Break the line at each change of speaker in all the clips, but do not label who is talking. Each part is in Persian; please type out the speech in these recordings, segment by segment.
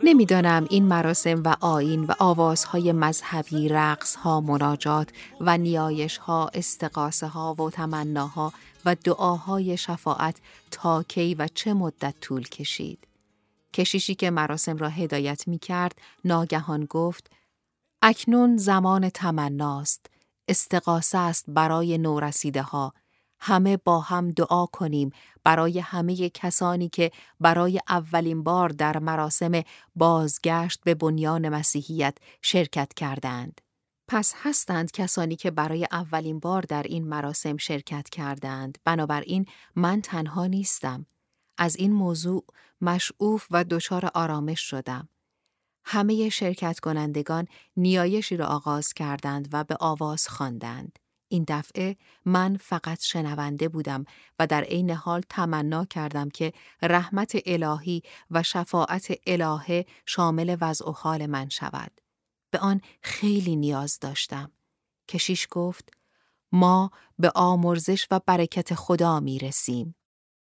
نمیدانم این مراسم و آیین و آوازهای مذهبی، رقصها، مناجات و نیایشها، استغاثه ها و تمناها و دعاهای شفاعت تا کی و چه مدت طول کشید. کشیشی که مراسم را هدایت می کرد ناگهان گفت: اکنون زمان تمناست، استغاثه است برای نورسیده ها. همه با هم دعا کنیم برای همه کسانی که برای اولین بار در مراسم بازگشت به بنیان مسیحیت شرکت کردند. پس هستند کسانی که برای اولین بار در این مراسم شرکت کردند. بنابراین من تنها نیستم. از این موضوع مشعوف و دچار آرامش شدم. همه شرکت کنندگان نیایشی را آغاز کردند و به آواز خواندند. این دفعه من فقط شنونده بودم و در عین حال تمنا کردم که رحمت الهی و شفاعت الهه شامل وضع و حال من شود. به آن خیلی نیاز داشتم. کشیش گفت: ما به آمرزش و برکت خدا می رسیم.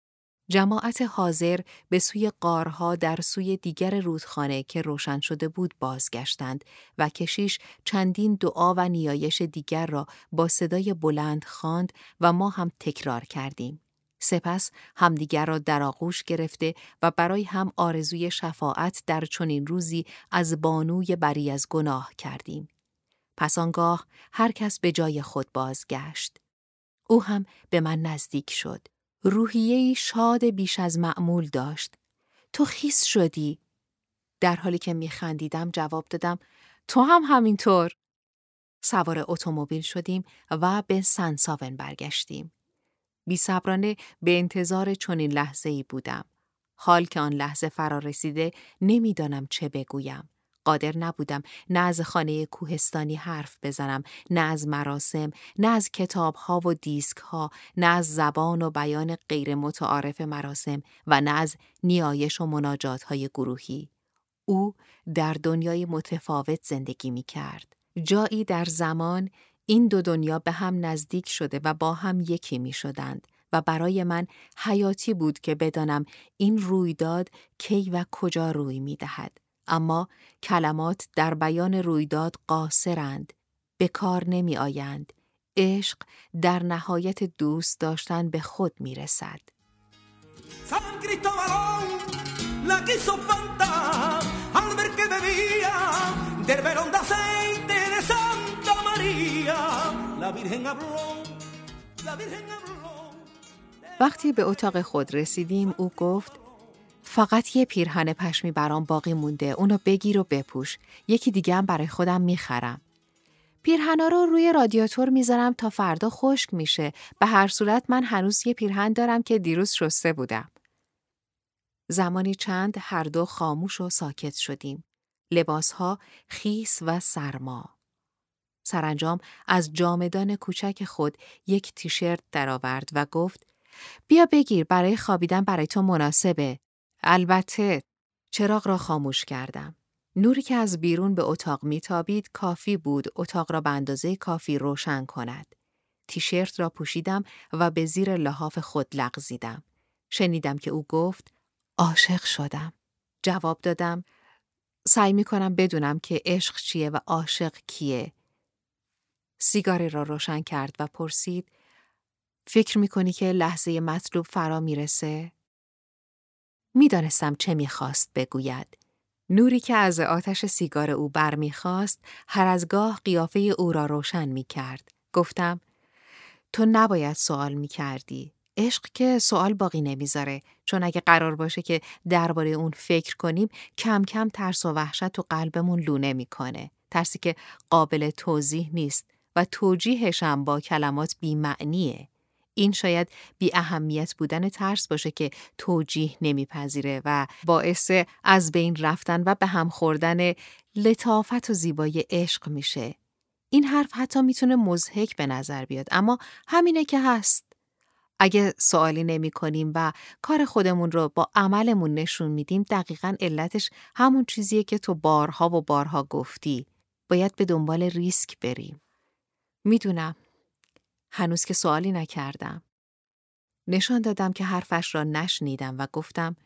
جماعت حاضر به سوی غارها در سوی دیگر رودخانه که روشن شده بود بازگشتند و کشیش چندین دعا و نیایش دیگر را با صدای بلند خواند و ما هم تکرار کردیم. سپس همدیگر را در آغوش گرفته و برای هم آرزوی شفاعت در چنین روزی از بانوی بری از گناه کردیم. پس آنگاه هر کس به جای خود بازگشت. او هم به من نزدیک شد. روحیه‌ای شاد بیش از معمول داشت. تو خیس شدی. در حالی که می‌خندیدم جواب دادم: تو هم همینطور. سوار اتومبیل شدیم و به سنساون برگشتیم. بی‌صبرانه به انتظار چنین لحظه‌ای بودم. حال که آن لحظه فرا رسیده نمی‌دانم چه بگویم. قادر نبودم نه از خانه کوهستانی حرف بزنم، نه از مراسم، نه از کتاب‌ها و دیسک‌ها، نه از زبان و بیان غیر متعارف مراسم و نه از نیایش و مناجات‌های گروهی. او در دنیای متفاوت زندگی می‌کرد. جایی در زمان این دو دنیا به هم نزدیک شده و با هم یکی می‌شدند و برای من حیاتی بود که بدانم این رویداد کی و کجا روی می‌دهد. اما کلمات در بیان رویداد قاصرند، به کار نمی آیند. عشق در نهایت دوست داشتن به خود می رسد. وقتی به اتاق خود رسیدیم او گفت: فقط یه پیرهن پشمی برام باقی مونده، اونو بگیر و بپوش. یکی دیگه هم برای خودم میخرم. پیرهنا رو روی رادیاتور میذارم تا فردا خشک میشه. به هر صورت من هنوز یه پیرهن دارم که دیروز شسته بودم. زمانی چند هر دو خاموش و ساکت شدیم. لباسها خیس و سرما. سرانجام از جامدان کوچک خود یک تیشرت درآورد و گفت: بیا بگیر، برای خوابیدن برای تو مناسبه. البته. چراغ را خاموش کردم. نوری که از بیرون به اتاق میتابید کافی بود اتاق را به اندازه کافی روشن کند. تیشرت را پوشیدم و به زیر لحاف خود لغزیدم. شنیدم که او گفت: عاشق شدم. جواب دادم: سعی میکنم بدونم که عشق چیه و عاشق کیه. سیگاری را روشن کرد و پرسید: فکر میکنی که لحظه مطلوب فرا میرسه؟ میدانستم چه میخواست بگوید. نوری که از آتش سیگار او برمیخواست هر از گاه قیافه او را روشن میکرد. گفتم: تو نباید سوال میکردی. عشق که سوال باقی نمیذاره، چون اگه قرار باشه که درباره اون فکر کنیم کم کم ترس و وحشت تو قلبمون لونه میکنه. ترسی که قابل توضیح نیست و توجیهش هم با کلمات بی‌معنیه. این شاید بی اهمیت بودن ترس باشه که توجیه نمیپذیره و باعث از بین رفتن و به هم خوردن لطافت و زیبایی عشق میشه. این حرف حتی میتونه مضحک به نظر بیاد، اما همینه که هست. اگه سوالی نمی کنیم و کار خودمون رو با عملمون نشون میدیم، دقیقاً علتش همون چیزیه که تو بارها و بارها گفتی. باید به دنبال ریسک بریم. میدونم. هنوز که سوالی نکردم. نشان دادم که حرفش را نشنیدم و گفتم: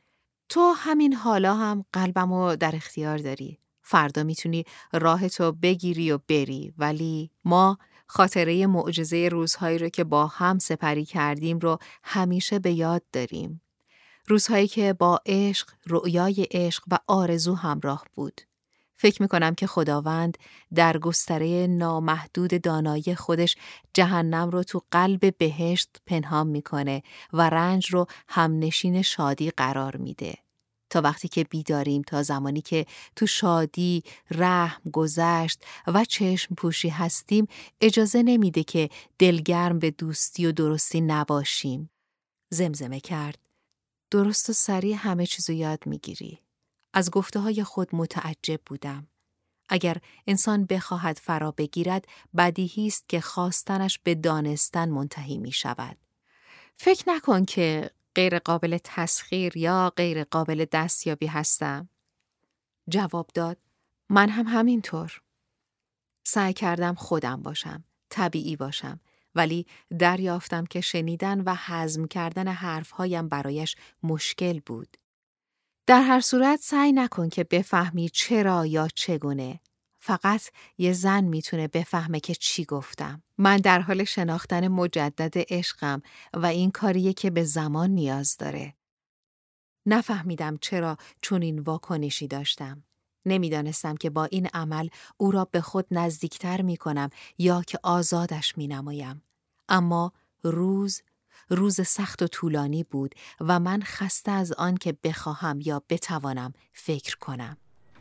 تو همین حالا هم قلبمو در اختیار داری. فردا میتونی راهتو بگیری و بری، ولی ما خاطره معجزه روزهایی رو که با هم سپری کردیم رو همیشه به یاد داریم. روزهایی که با عشق، رؤیای عشق و آرزو همراه بود. فکر میکنم که خداوند در گستره نامحدود دانایی خودش جهنم رو تو قلب بهشت پنهان میکنه و رنج رو همنشین شادی قرار میده. تا وقتی که بیداریم، تا زمانی که تو شادی، رحم، گذشت و چشم پوشی هستیم، اجازه نمیده که دلگرم به دوستی و درستی نباشیم. زمزمه کرد: درست و سریع همه چیزو یاد میگیری. از گفته‌های خود متعجب بودم. اگر انسان بخواهد فرا بگیرد، بدیهی است که خواستنش به دانستن منتهی می شود. فکر نکن که غیر قابل تسخیر یا غیر قابل دستیابی هستم. جواب داد: من هم همینطور. سعی کردم خودم باشم، طبیعی باشم، ولی دریافتم که شنیدن و هضم کردن حرفهایم برایش مشکل بود. در هر صورت سعی نکن که بفهمی چرا یا چگونه. فقط یه زن میتونه بفهمه که چی گفتم. من در حال شناختن مجدد عشقم و این کاریه که به زمان نیاز داره. نفهمیدم چرا چون این واکنشی داشتم. نمیدانستم که با این عمل او را به خود نزدیکتر میکنم یا که آزادش مینمایم. اما روز سخت و طولانی بود و من خسته از آن که بخواهم یا بتوانم فکر کنم.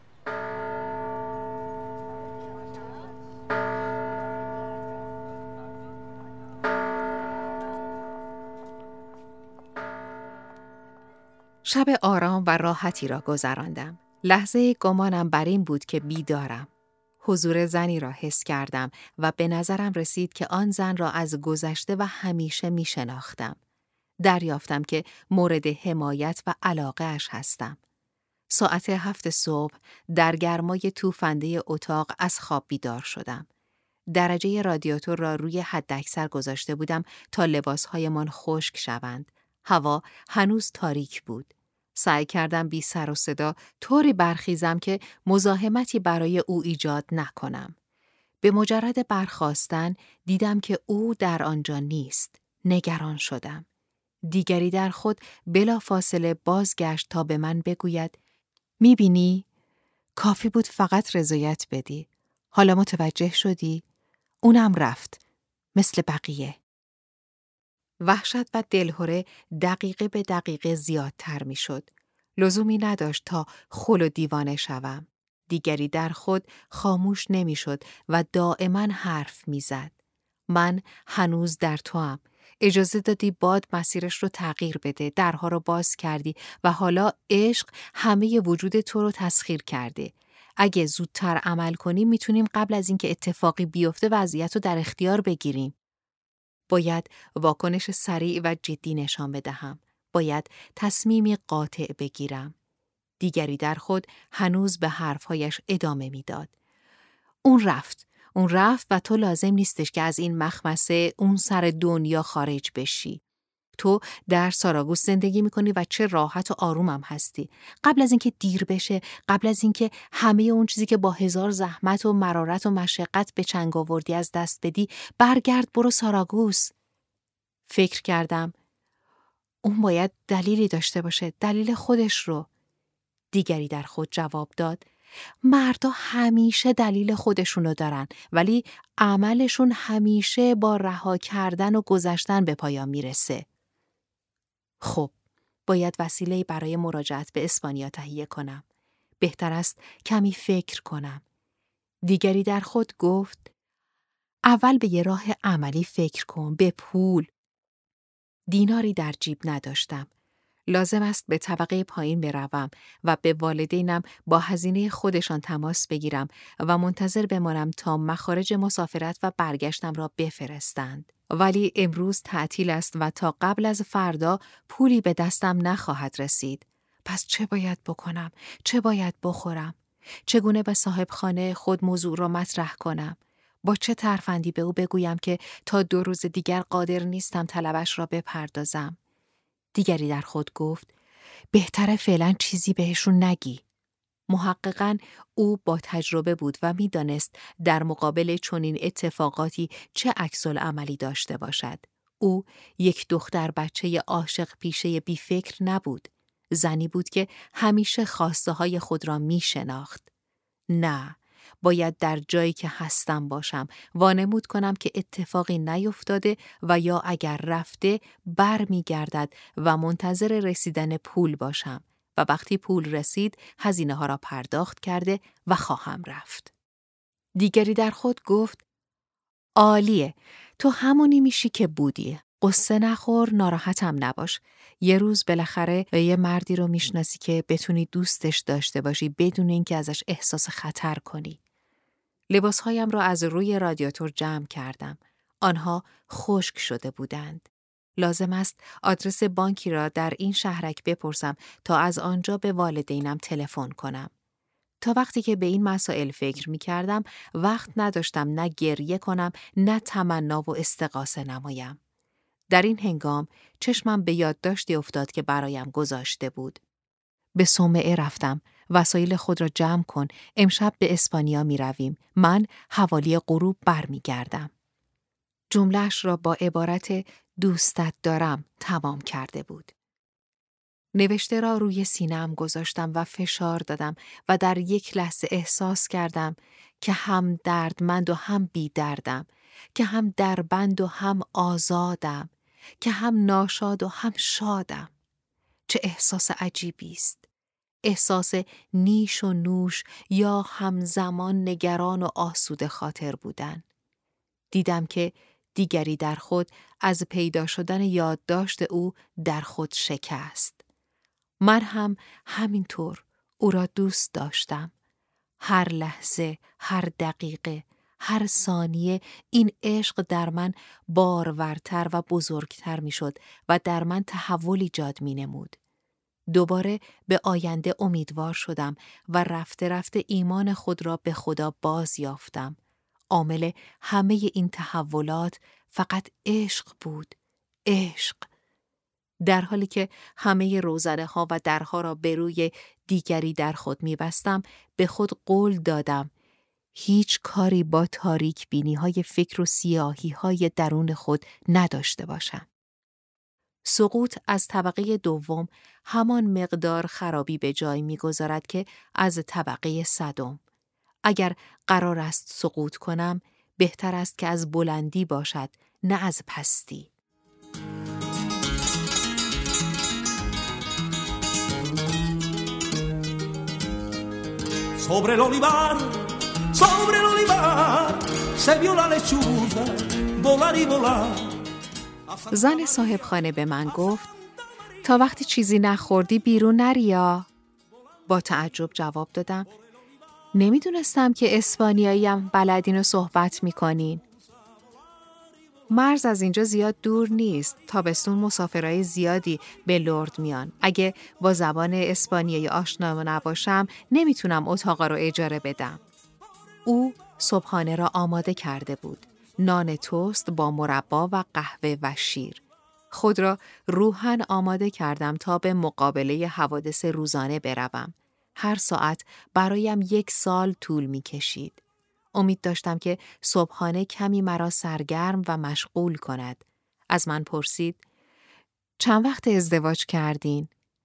شب آرام و راحتی را گذراندم. لحظه گمانم بر این بود که بیدارم. حضور زنی را حس کردم و به نظرم رسید که آن زن را از گذشته و همیشه می شناختم. دریافتم که مورد حمایت و علاقه اش هستم. ساعت 7 صبح در گرمای توفنده اتاق از خواب بیدار شدم. درجه رادیاتور را روی حداکثر گذاشته بودم تا لباسهایمان خشک شوند. هوا هنوز تاریک بود. سعی کردم بی سر و صدا طوری برخیزم که مزاحمتی برای او ایجاد نکنم. به مجرد برخاستن دیدم که او در آنجا نیست. نگران شدم. دیگری در خود بلافاصله بازگشت تا به من بگوید: میبینی؟ کافی بود فقط رضایت بدی. حالا متوجه شدی؟ اونم رفت. مثل بقیه. وحشت و دلهره دقیقه به دقیقه زیادتر می شد. لزومی نداشت تا خل و دیوانه شوم. دیگری در خود خاموش نمی شد و دائما حرف می زد. من هنوز در توام. اجازه دادی باد مسیرش رو تغییر بده، درها رو باز کردی و حالا عشق همه وجود تو رو تسخیر کرده. اگه زودتر عمل کنیم میتونیم قبل از اینکه اتفاقی بیفته وضعیت رو در اختیار بگیریم. باید واکنش سریع و جدی نشان بدهم. باید تصمیمی قاطع بگیرم. دیگری در خود هنوز به حرفهایش ادامه میداد. اون رفت و تو لازم نیستش که از این مخمسه اون سر دنیا خارج بشی. تو در ساراگوس زندگی میکنی و چه راحت و آرومم هستی. قبل از اینکه دیر بشه، قبل از اینکه همه اون چیزی که با 1000 زحمت و مرارت و مشقت به چنگ آوردی از دست بدی، برگرد برو ساراگوس. فکر کردم اون باید دلیلی داشته باشه، دلیل خودش رو. دیگری در خود جواب داد: مردا همیشه دلیل خودشونو دارن، ولی عملشون همیشه با رها کردن و گذشتن به پایان میرسه. خب، باید وسیله‌ای برای مراجعت به اسپانیا تهیه کنم. بهتر است کمی فکر کنم. دیگری در خود گفت: اول به یه راه عملی فکر کن، به پول. دیناری در جیب نداشتم. لازم است به طبقه پایین بروم و به والدینم با هزینه خودشان تماس بگیرم و منتظر بمانم تا مخارج مسافرت و برگشتم را بفرستند. ولی امروز تعطیل است و تا قبل از فردا پولی به دستم نخواهد رسید. پس چه باید بکنم؟ چه باید بخورم؟ چگونه به صاحب خانه خود موضوع را مطرح کنم؟ با چه ترفندی به او بگویم که تا 2 روز دیگر قادر نیستم طلبش را بپردازم؟ دیگری در خود گفت: بهتره فعلا چیزی بهشون نگی. محققاً او با تجربه بود و می‌دانست در مقابل چنین اتفاقاتی چه عکس‌العملی داشته باشد. او یک دختر بچه عاشق پیشه بی فکر نبود. زنی بود که همیشه خواسته های خود را می شناخت. نه، باید در جایی که هستم باشم، وانمود کنم که اتفاقی نیفتاده و یا اگر رفته بر می گردد و منتظر رسیدن پول باشم و وقتی پول رسید هزینه ها را پرداخت کرده و خواهم رفت. دیگری در خود گفت عالیه، تو همونی میشی که بودی. قصه نخور، ناراحتم نباش. یه روز بالاخره یه مردی رو میشناسی که بتونی دوستش داشته باشی بدون اینکه ازش احساس خطر کنی. لباسهایم را از روی رادیاتور جمع کردم. آنها خشک شده بودند. لازم است آدرس بانکی را در این شهرک بپرسم تا از آنجا به والدینم تلفن کنم. تا وقتی که به این مسائل فکر می کردم وقت نداشتم نه گریه کنم نه تمنا و استغاثه نمایم. در این هنگام چشمم به یادداشتی افتاد که برایم گذاشته بود. به صومعه رفتم. وسایل خود را جمع کن. امشب به اسپانیا می رویم. من حوالی غروب برمی گردم. جمله‌اش را با عبارت دوستت دارم تمام کرده بود. نوشته را روی سینه‌ام گذاشتم و فشار دادم و در یک لحظه احساس کردم که هم دردمند و هم بی دردم، که هم دربند و هم آزادم، که هم ناشاد و هم شادم. چه احساس عجیبی است. احساس نیش و نوش یا همزمان نگران و آسوده خاطر بودن. دیدم که دیگری در خود از پیدا شدن یادداشت او در خود شکست. من هم همینطور او را دوست داشتم. هر لحظه، هر دقیقه، هر ثانیه این عشق در من بارورتر و بزرگتر می شد و در من تحول ایجاد می نمود. دوباره به آینده امیدوار شدم و رفته رفته ایمان خود را به خدا باز یافتم. عامل همه این تحولات فقط عشق بود. عشق. در حالی که همه روزنه ها و درها را به روی دیگری در خود می بستم، به خود قول دادم هیچ کاری با تاریک بینی های فکر و سیاهی های درون خود نداشته باشم. سقوط از طبقه دوم همان مقدار خرابی به جای می گذارد که از طبقه صدم. اگر قرار است سقوط کنم، بهتر است که از بلندی باشد، نه از پستی.
Sobre l'olivar, se vio la lechuza, volar y volar.
زن صاحب خانه به من گفت تا وقتی چیزی نخوردی بیرون نریا. با تعجب جواب دادم نمیدونستم که اسپانیاییم بلدین و صحبت میکنین. مرز از اینجا زیاد دور نیست. تابستون مسافرای زیادی به لرد میان. اگه با زبان اسپانیایی آشنا نباشم نمیتونم اتاقا رو اجاره بدم. او صبحانه را آماده کرده بود. نان توست با مربا و قهوه و شیر. خود را روحاً آماده کردم تا به مقابله حوادث روزانه بروم. هر ساعت برایم 1 سال طول می کشید. امید داشتم که صبحانه کمی مرا سرگرم و مشغول کند. از من پرسید چند وقت ازدواج کردین؟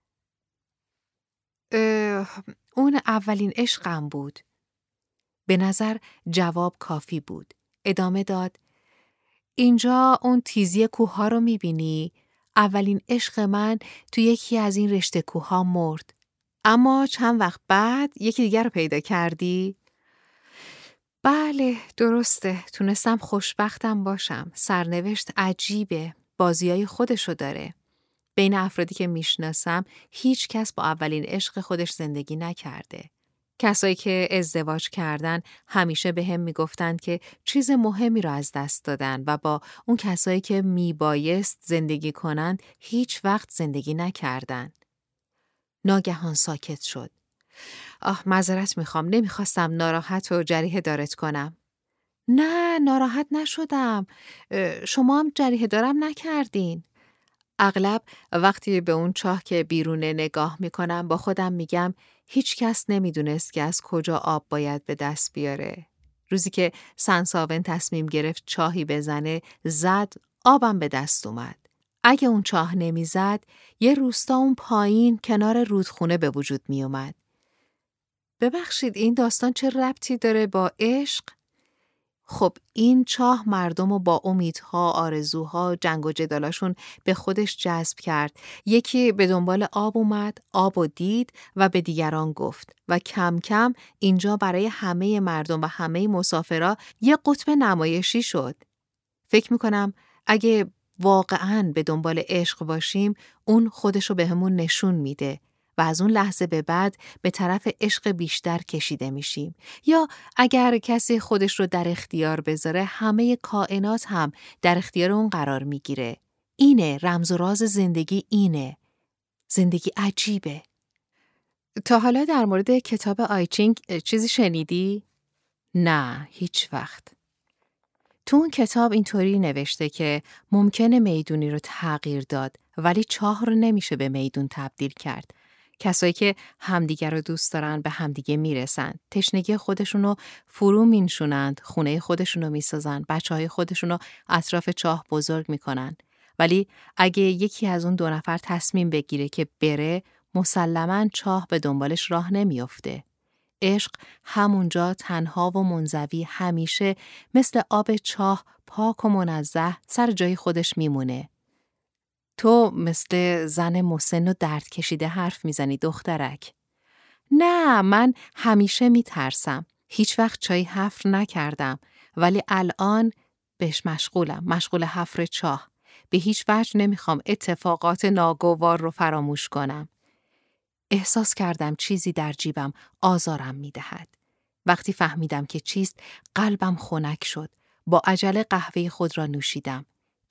اون اولین عشقم بود. به نظر جواب کافی بود. ادامه داد اینجا اون تیزی کوه‌ها رو می‌بینی؟ اولین عشق من تو یکی از این رشته کوه‌ها مرد. اما چند وقت بعد یکی دیگر رو پیدا کردی؟ بله، درسته. تونستم خوشبختم باشم. سرنوشت عجیبه. بازیای خودشو داره. بین افرادی که میشناسم هیچ کس با اولین عشق خودش زندگی نکرده. کسایی که ازدواج کردن همیشه به هم میگفتند که چیز مهمی را از دست دادن و با اون کسایی که میبایست زندگی کنند هیچ وقت زندگی نکردن. ناگهان ساکت شد. معذرت میخوام، نمیخواستم ناراحت و جریحه دارت کنم. نه، ناراحت نشدم. شما هم جریحه دارم نکردین. اغلب وقتی به اون چاه که بیرونه نگاه میکنم با خودم میگم هیچ کس نمیدونست که از کجا آب باید به دست بیاره. روزی که سنساون تصمیم گرفت چاهی بزنه زد، آبم به دست اومد. اگه اون چاه نمیزد یه روستا اون پایین کنار رودخونه به وجود میومد. ببخشید این داستان چه ربطی داره با عشق؟ خب این چاه مردم رو با امیدها، آرزوها، جنگ و جدالاشون به خودش جذب کرد. یکی به دنبال آب اومد، آب و دید و به دیگران گفت و کم کم اینجا برای همه مردم و همه مسافرها یه قطب نمایشی شد. فکر میکنم اگه واقعاً به دنبال عشق باشیم اون خودشو بهمون نشون میده و از اون لحظه به بعد به طرف عشق بیشتر کشیده میشیم. یا اگر کسی خودش رو در اختیار بذاره همه کائنات هم در اختیار اون قرار میگیره. اینه رمز و راز زندگی، اینه زندگی عجیبه. تا حالا در مورد کتاب آی چینگ چیزی شنیدی؟ نه هیچ وقت. تو اون کتاب اینطوری نوشته که ممکنه میدونی رو تغییر داد ولی چاه رو نمیشه به میدون تبدیل کرد. کسایی که همدیگر رو دوست دارن به همدیگه میرسن. تشنگی خودشونو فرو مینشونند، خونه خودشونو میسازن، بچهای خودشونو اطراف چاه بزرگ میکنن. ولی اگه یکی از اون 2 نفر تصمیم بگیره که بره، مسلماً چاه به دنبالش راه نمیافته. عشق همونجا تنها و منزوی همیشه مثل آب چاه پاک و منزه سر جای خودش میمونه. تو مثل زن مسن و درد کشیده حرف میزنی دخترک. نه من همیشه میترسم. هیچ وقت چای حفر نکردم ولی الان بهش مشغول حفر چاه. به هیچ وجه نمیخوام اتفاقات ناگوار رو فراموش کنم. احساس کردم چیزی در جیبم آزارم میدهد. وقتی فهمیدم که چیست قلبم خنک شد. با عجله قهوه خود را نوشیدم.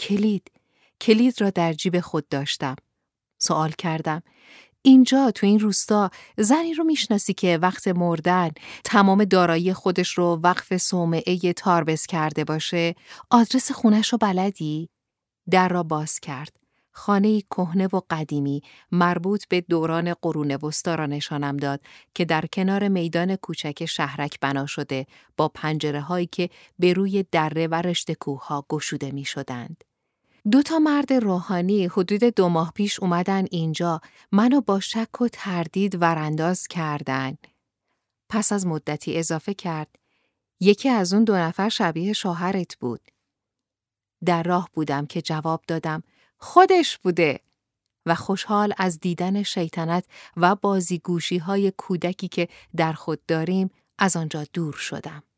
کلید را در جیب خود داشتم. سوال کردم اینجا تو این روستا زنی رو میشناسی که وقت مردن تمام دارایی خودش رو وقف صومعه تاربس کرده باشه؟ آدرس خونش رو بلدی؟ در را باز کرد. خانه‌ای کهنه و قدیمی مربوط به دوران قرون وسطی را نشانم داد که در کنار میدان کوچک شهرک بنا شده با پنجره‌هایی که به روی دره و رشته کوه‌ها گشوده می‌شدند. 2 مرد روحانی حدود 2 ماه پیش اومدن اینجا، منو با شک و تردید ورانداز کردن. پس از مدتی اضافه کرد یکی از اون 2 نفر شبیه شوهرت بود. در راه بودم که جواب دادم خودش بوده و خوشحال از دیدن شیطنت و بازیگوشی‌های کودکی که در خود داریم از آنجا دور شدم.